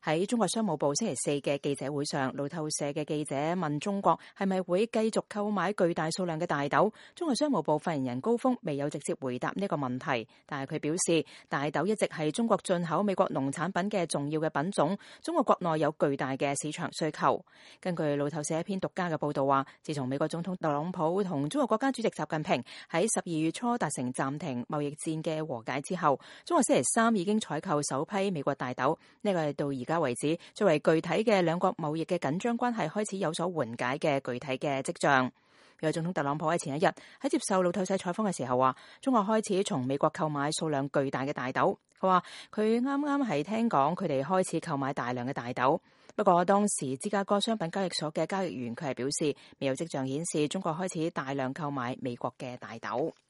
喺中國商務部星期四嘅記者會上，路透社嘅記者問中國係咪會繼續購買巨大數量嘅大豆。中國商務部發言人高峰未有直接回答呢個問題，但係佢表示，大豆一直係中國進口美國農產品嘅重要嘅品種，中國國內有巨大嘅市場需求。根據路透社一篇獨家嘅報道話，自從美國總統特朗普同中國國家主席習近平喺12月初達成暫停貿易戰嘅和解之後，中國星期三已經採購首批美國大豆，呢個係到而家為止作為具體嘅兩國貿易嘅緊張關係開始有所緩解嘅具體嘅跡象。美國總統特朗普喺前一日喺接受路透社採訪嘅時候話，中國開始從美國購買數量巨大嘅大豆。佢話佢啱啱係聽講佢哋開始購買大量嘅大豆，不過當時芝加哥商品交易所嘅交易員佢係表示，未有跡象顯示中國開始大量購買美國嘅大豆。